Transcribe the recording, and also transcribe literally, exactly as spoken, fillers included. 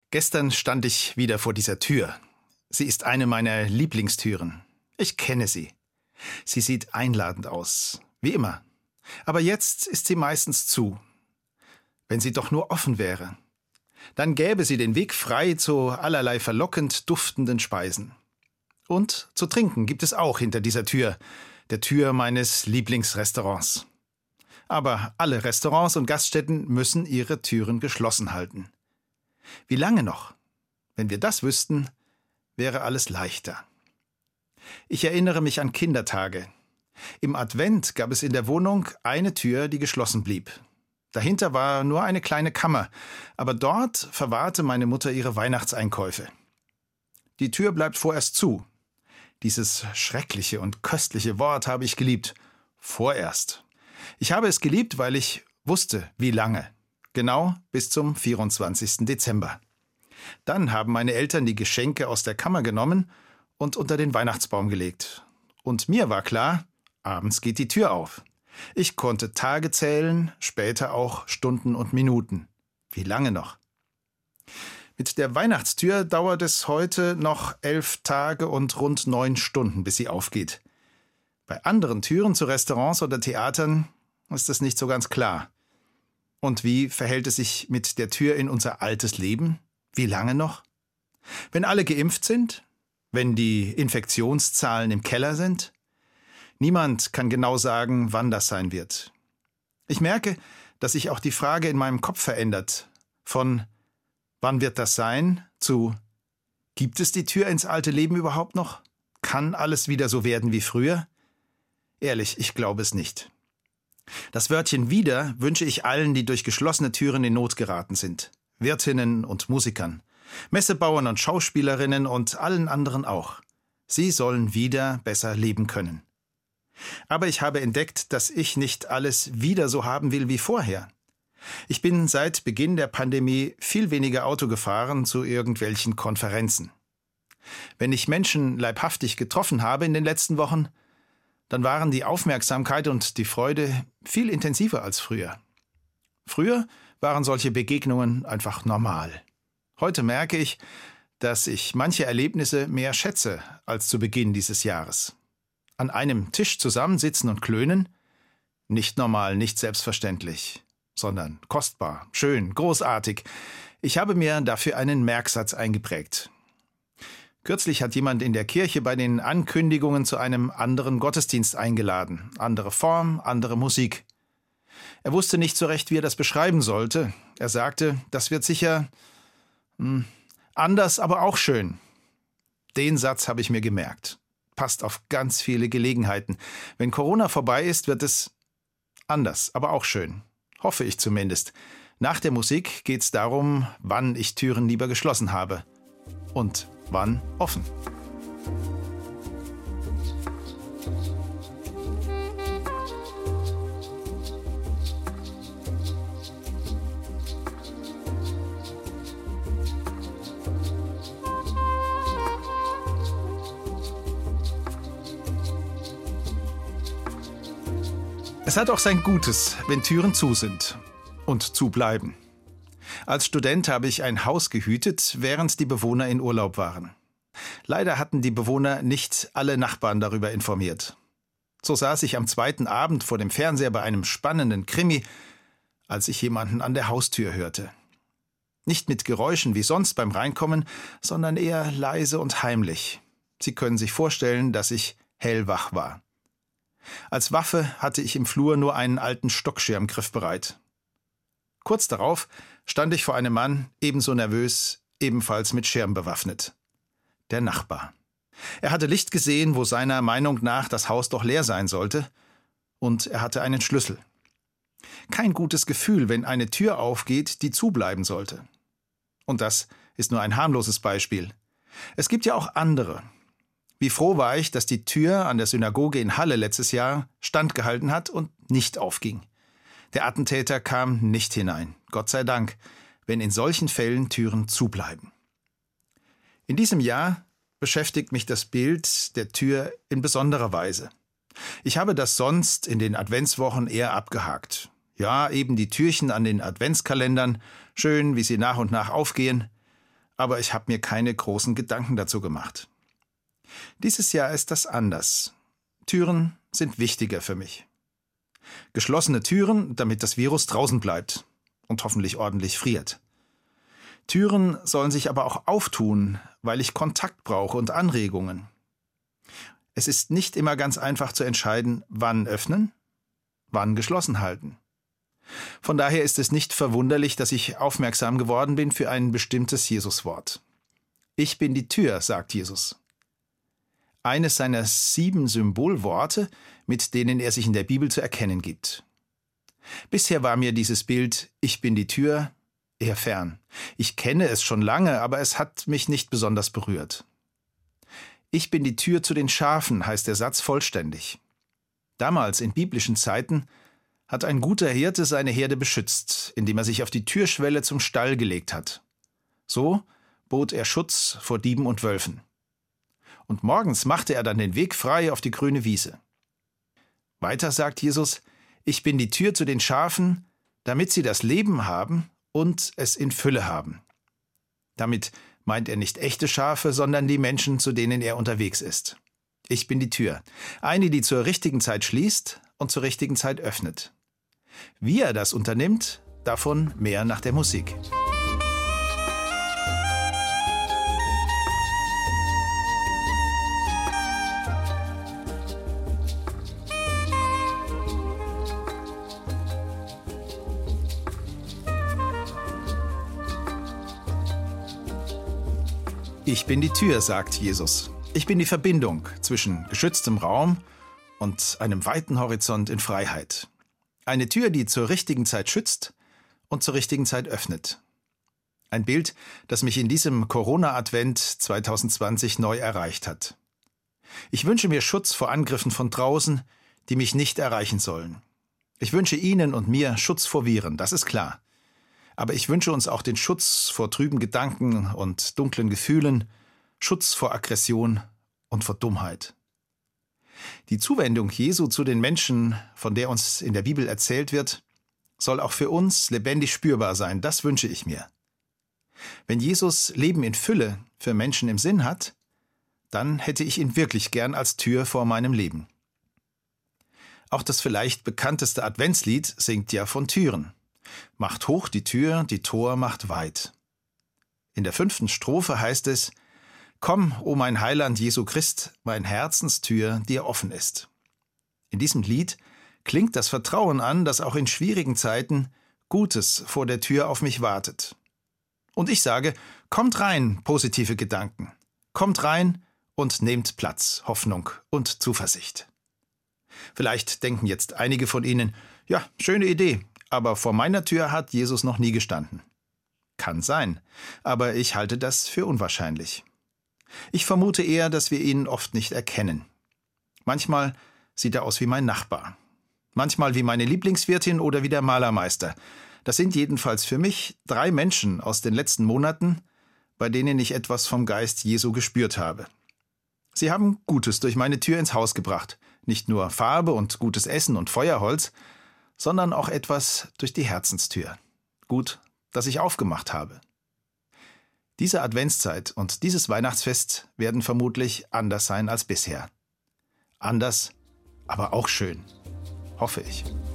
Gestern stand ich wieder vor dieser Tür. Sie ist eine meiner Lieblingstüren. Ich kenne sie. Sie sieht einladend aus, wie immer. Aber jetzt ist sie meistens zu. Wenn sie doch nur offen wäre. Dann gäbe sie den Weg frei zu allerlei verlockend duftenden Speisen. Und zu trinken gibt es auch hinter dieser Tür, der Tür meines Lieblingsrestaurants. Aber alle Restaurants und Gaststätten müssen ihre Türen geschlossen halten. Wie lange noch? Wenn wir das wüssten, wäre alles leichter. Ich erinnere mich an Kindertage. Im Advent gab es in der Wohnung eine Tür, die geschlossen blieb. Dahinter war nur eine kleine Kammer, aber dort verwahrte meine Mutter ihre Weihnachtseinkäufe. Die Tür bleibt vorerst zu. Dieses schreckliche und köstliche Wort habe ich geliebt. Vorerst. Ich habe es geliebt, weil ich wusste, wie lange. Genau bis zum vierundzwanzigsten Dezember. Dann haben meine Eltern die Geschenke aus der Kammer genommen und unter den Weihnachtsbaum gelegt. Und mir war klar, abends geht die Tür auf. Ich konnte Tage zählen, später auch Stunden und Minuten. Wie lange noch? Mit der Weihnachtstür dauert es heute noch elf Tage und rund neun Stunden, bis sie aufgeht. Bei anderen Türen zu Restaurants oder Theatern ist das nicht so ganz klar. Und wie verhält es sich mit der Tür in unser altes Leben? Wie lange noch? Wenn alle geimpft sind? Wenn die Infektionszahlen im Keller sind? Niemand kann genau sagen, wann das sein wird. Ich merke, dass sich auch die Frage in meinem Kopf verändert. Von wann wird das sein zu gibt es die Tür ins alte Leben überhaupt noch? Kann alles wieder so werden wie früher? Ehrlich, ich glaube es nicht. Das Wörtchen wieder wünsche ich allen, die durch geschlossene Türen in Not geraten sind. Wirtinnen und Musikern, Messebauern und Schauspielerinnen und allen anderen auch. Sie sollen wieder besser leben können. Aber ich habe entdeckt, dass ich nicht alles wieder so haben will wie vorher. Ich bin seit Beginn der Pandemie viel weniger Auto gefahren zu irgendwelchen Konferenzen. Wenn ich Menschen leibhaftig getroffen habe in den letzten Wochen, dann waren die Aufmerksamkeit und die Freude viel intensiver als früher. Früher waren solche Begegnungen einfach normal. Heute merke ich, dass ich manche Erlebnisse mehr schätze als zu Beginn dieses Jahres. An einem Tisch zusammensitzen und klönen? Nicht normal, nicht selbstverständlich, sondern kostbar, schön, großartig. Ich habe mir dafür einen Merksatz eingeprägt. Kürzlich hat jemand in der Kirche bei den Ankündigungen zu einem anderen Gottesdienst eingeladen. Andere Form, andere Musik. Er wusste nicht so recht, wie er das beschreiben sollte. Er sagte, das wird sicher mh, anders, aber auch schön. Den Satz habe ich mir gemerkt. Passt auf ganz viele Gelegenheiten. Wenn Corona vorbei ist, wird es anders, aber auch schön. Hoffe ich zumindest. Nach der Musik geht es darum, wann ich Türen lieber geschlossen habe. Und wann offen. Es hat auch sein Gutes, wenn Türen zu sind und zu bleiben. Als Student habe ich ein Haus gehütet, während die Bewohner in Urlaub waren. Leider hatten die Bewohner nicht alle Nachbarn darüber informiert. So saß ich am zweiten Abend vor dem Fernseher bei einem spannenden Krimi, als ich jemanden an der Haustür hörte. Nicht mit Geräuschen wie sonst beim Reinkommen, sondern eher leise und heimlich. Sie können sich vorstellen, dass ich hellwach war. Als Waffe hatte ich im Flur nur einen alten Stockschirm griffbereit. Kurz darauf stand ich vor einem Mann, ebenso nervös, ebenfalls mit Schirm bewaffnet. Der Nachbar. Er hatte Licht gesehen, wo seiner Meinung nach das Haus doch leer sein sollte, und er hatte einen Schlüssel. Kein gutes Gefühl, wenn eine Tür aufgeht, die zubleiben sollte. Und das ist nur ein harmloses Beispiel. Es gibt ja auch andere. Wie froh war ich, dass die Tür an der Synagoge in Halle letztes Jahr standgehalten hat und nicht aufging. Der Attentäter kam nicht hinein, Gott sei Dank, wenn in solchen Fällen Türen zubleiben. In diesem Jahr beschäftigt mich das Bild der Tür in besonderer Weise. Ich habe das sonst in den Adventswochen eher abgehakt. Ja, eben die Türchen an den Adventskalendern, schön, wie sie nach und nach aufgehen. aber ich habe mir keine großen Gedanken dazu gemacht. Dieses Jahr ist das anders. Türen sind wichtiger für mich. Geschlossene Türen, damit das Virus draußen bleibt und hoffentlich ordentlich friert. Türen sollen sich aber auch auftun, weil ich Kontakt brauche und Anregungen. Es ist nicht immer ganz einfach zu entscheiden, wann öffnen, wann geschlossen halten. Von daher ist es nicht verwunderlich, dass ich aufmerksam geworden bin für ein bestimmtes Jesuswort. Ich bin die Tür, sagt Jesus. Eines seiner sieben Symbolworte, mit denen er sich in der Bibel zu erkennen gibt. Bisher war mir dieses Bild, ich bin die Tür, eher fern. Ich kenne es schon lange, aber es hat mich nicht besonders berührt. Ich bin die Tür zu den Schafen, heißt der Satz vollständig. Damals, in biblischen Zeiten, hat ein guter Hirte seine Herde beschützt, indem er sich auf die Türschwelle zum Stall gelegt hat. So bot er Schutz vor Dieben und Wölfen. Und morgens machte er dann den Weg frei auf die grüne Wiese. Weiter sagt Jesus, ich bin die Tür zu den Schafen, damit sie das Leben haben und es in Fülle haben. Damit meint er nicht echte Schafe, sondern die Menschen, zu denen er unterwegs ist. Ich bin die Tür, eine, die zur richtigen Zeit schließt und zur richtigen Zeit öffnet. Wie er das unternimmt, davon mehr nach der Musik. Ich bin die Tür, sagt Jesus. Ich bin die Verbindung zwischen geschütztem Raum und einem weiten Horizont in Freiheit. Eine Tür, die zur richtigen Zeit schützt und zur richtigen Zeit öffnet. Ein Bild, das mich in diesem Corona-Advent zwanzig zwanzig neu erreicht hat. Ich wünsche mir Schutz vor Angriffen von draußen, die mich nicht erreichen sollen. Ich wünsche Ihnen und mir Schutz vor Viren, das ist klar. Aber ich wünsche uns auch den Schutz vor trüben Gedanken und dunklen Gefühlen, Schutz vor Aggression und vor Dummheit. Die Zuwendung Jesu zu den Menschen, von der uns in der Bibel erzählt wird, soll auch für uns lebendig spürbar sein, das wünsche ich mir. Wenn Jesus Leben in Fülle für Menschen im Sinn hat, dann hätte ich ihn wirklich gern als Tür vor meinem Leben. Auch das vielleicht bekannteste Adventslied singt ja von Türen. Macht hoch die Tür, die Tor macht weit. In der fünften Strophe heißt es, Komm, o mein Heiland Jesu Christ, mein Herzenstür dir offen ist. In diesem Lied klingt das Vertrauen an, dass auch in schwierigen Zeiten Gutes vor der Tür auf mich wartet. Und ich sage, kommt rein, positive Gedanken. Kommt rein und nehmt Platz, Hoffnung und Zuversicht. Vielleicht denken jetzt einige von Ihnen, ja, schöne Idee, aber vor meiner Tür hat Jesus noch nie gestanden. Kann sein, aber ich halte das für unwahrscheinlich. Ich vermute eher, dass wir ihn oft nicht erkennen. Manchmal sieht er aus wie mein Nachbar. Manchmal wie meine Lieblingswirtin oder wie der Malermeister. Das sind jedenfalls für mich drei Menschen aus den letzten Monaten, bei denen ich etwas vom Geist Jesu gespürt habe. Sie haben Gutes durch meine Tür ins Haus gebracht. Nicht nur Farbe und gutes Essen und Feuerholz, sondern auch etwas durch die Herzenstür. Gut, dass ich aufgemacht habe. Diese Adventszeit und dieses Weihnachtsfest werden vermutlich anders sein als bisher. Anders, aber auch schön. Hoffe ich.